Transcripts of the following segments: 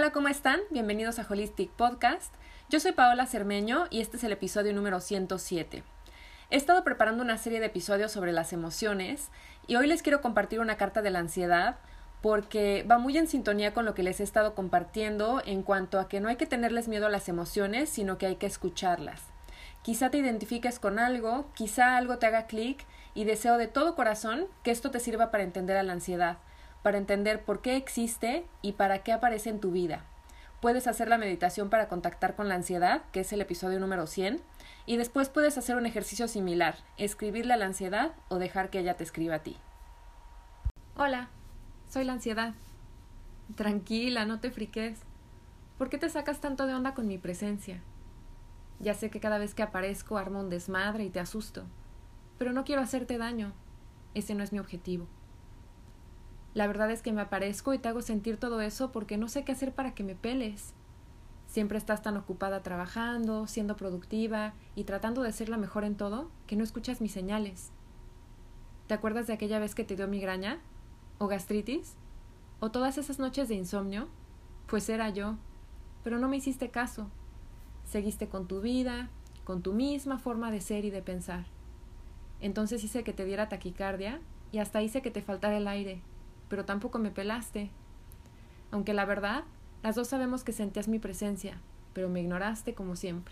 Hola, ¿cómo están? Bienvenidos a Holistic Podcast. Yo soy Paola Cermeño y este es el episodio número 107. He estado preparando una serie de episodios sobre las emociones y hoy les quiero compartir una carta de la ansiedad porque va muy en sintonía con lo que les he estado compartiendo en cuanto a que no hay que tenerles miedo a las emociones, sino que hay que escucharlas. Quizá te identifiques con algo, quizá algo te haga clic y deseo de todo corazón que esto te sirva para entender a la ansiedad, para entender por qué existe y para qué aparece en tu vida. Puedes hacer la meditación para contactar con la ansiedad, que es el episodio número 100, y después puedes hacer un ejercicio similar, escribirle a la ansiedad o dejar que ella te escriba a ti. Hola, soy la ansiedad. Tranquila, no te friques. ¿Por qué te sacas tanto de onda con mi presencia? Ya sé que cada vez que aparezco armo un desmadre y te asusto, pero no quiero hacerte daño. Ese no es mi objetivo. La verdad es que me aparezco y te hago sentir todo eso porque no sé qué hacer para que me peles. Siempre estás tan ocupada trabajando, siendo productiva y tratando de ser la mejor en todo que no escuchas mis señales. ¿Te acuerdas de aquella vez que te dio migraña? ¿O gastritis? ¿O todas esas noches de insomnio? Pues era yo, pero no me hiciste caso. Seguiste con tu vida, con tu misma forma de ser y de pensar. Entonces hice que te diera taquicardia y hasta hice que te faltara el aire, pero tampoco me pelaste. Aunque la verdad, las dos sabemos que sentías mi presencia, pero me ignoraste como siempre.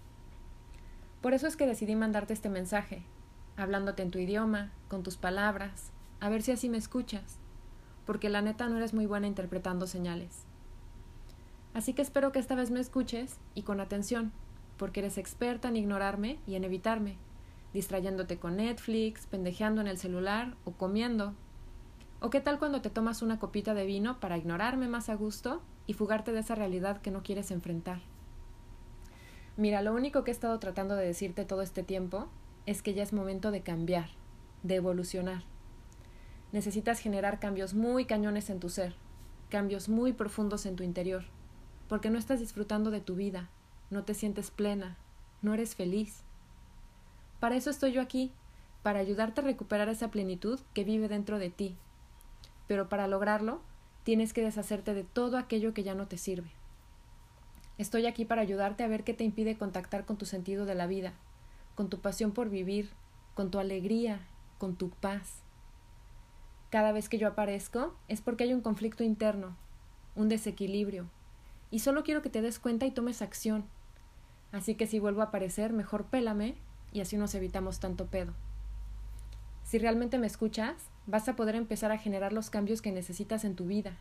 Por eso es que decidí mandarte este mensaje, hablándote en tu idioma, con tus palabras, a ver si así me escuchas, porque la neta no eres muy buena interpretando señales. Así que espero que esta vez me escuches y con atención, porque eres experta en ignorarme y en evitarme, distrayéndote con Netflix, pendejeando en el celular o comiendo. ¿O qué tal cuando te tomas una copita de vino para ignorarme más a gusto y fugarte de esa realidad que no quieres enfrentar? Mira, lo único que he estado tratando de decirte todo este tiempo es que ya es momento de cambiar, de evolucionar. Necesitas generar cambios muy cañones en tu ser, cambios muy profundos en tu interior, porque no estás disfrutando de tu vida, no te sientes plena, no eres feliz. Para eso estoy yo aquí, para ayudarte a recuperar esa plenitud que vive dentro de ti. Pero para lograrlo, tienes que deshacerte de todo aquello que ya no te sirve. Estoy aquí para ayudarte a ver qué te impide contactar con tu sentido de la vida, con tu pasión por vivir, con tu alegría, con tu paz. Cada vez que yo aparezco es porque hay un conflicto interno, un desequilibrio, y solo quiero que te des cuenta y tomes acción. Así que si vuelvo a aparecer, mejor pélame y así nos evitamos tanto pedo. Si realmente me escuchas, vas a poder empezar a generar los cambios que necesitas en tu vida.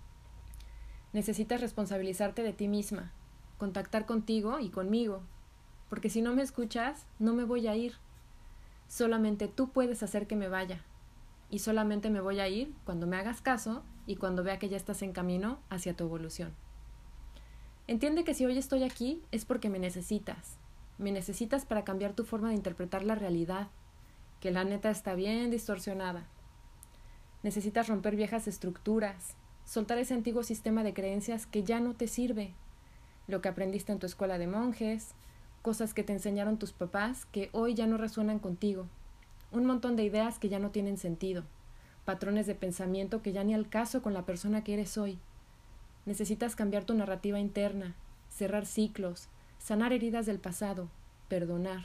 Necesitas responsabilizarte de ti misma, contactar contigo y conmigo, porque si no me escuchas, no me voy a ir. Solamente tú puedes hacer que me vaya, y solamente me voy a ir cuando me hagas caso y cuando vea que ya estás en camino hacia tu evolución. Entiende que si hoy estoy aquí es porque me necesitas para cambiar tu forma de interpretar la realidad, que la neta está bien distorsionada. Necesitas romper viejas estructuras, soltar ese antiguo sistema de creencias que ya no te sirve, lo que aprendiste en tu escuela de monjes, cosas que te enseñaron tus papás que hoy ya no resuenan contigo, un montón de ideas que ya no tienen sentido, patrones de pensamiento que ya ni al caso con la persona que eres hoy. Necesitas cambiar tu narrativa interna, cerrar ciclos, sanar heridas del pasado, perdonar.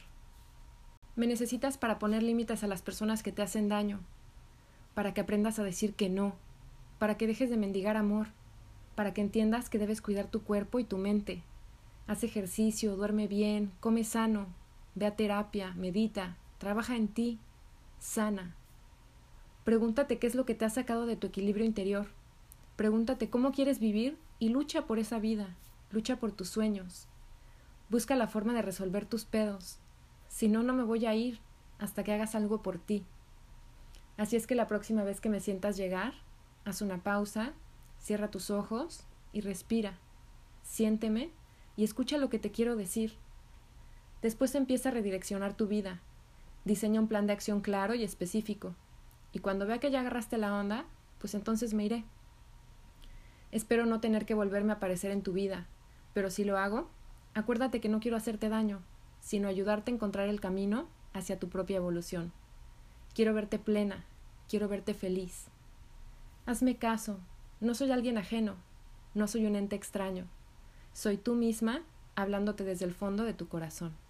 Me necesitas para poner límites a las personas que te hacen daño, para que aprendas a decir que no, para que dejes de mendigar amor, para que entiendas que debes cuidar tu cuerpo y tu mente. Haz ejercicio, duerme bien, come sano, ve a terapia, medita, trabaja en ti, sana. Pregúntate qué es lo que te ha sacado de tu equilibrio interior. Pregúntate cómo quieres vivir y lucha por esa vida, lucha por tus sueños. Busca la forma de resolver tus pedos. Si no, no me voy a ir hasta que hagas algo por ti. Así es que la próxima vez que me sientas llegar, haz una pausa, cierra tus ojos y respira. Siénteme y escucha lo que te quiero decir. Después empieza a redireccionar tu vida. Diseña un plan de acción claro y específico. Y cuando vea que ya agarraste la onda, pues entonces me iré. Espero no tener que volverme a aparecer en tu vida, pero si lo hago, acuérdate que no quiero hacerte daño, sino ayudarte a encontrar el camino hacia tu propia evolución. Quiero verte plena, quiero verte feliz. Hazme caso, no soy alguien ajeno. No soy un ente extraño. Soy tú misma hablándote desde el fondo de tu corazón.